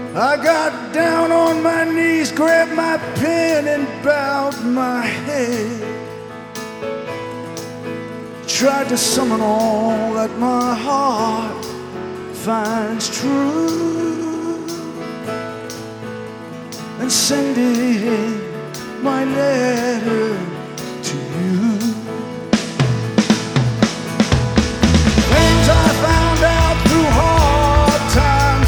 I got down on my knees, grabbed my pen and bowed my head. Tried to summon all that my heart finds true, and sending my letter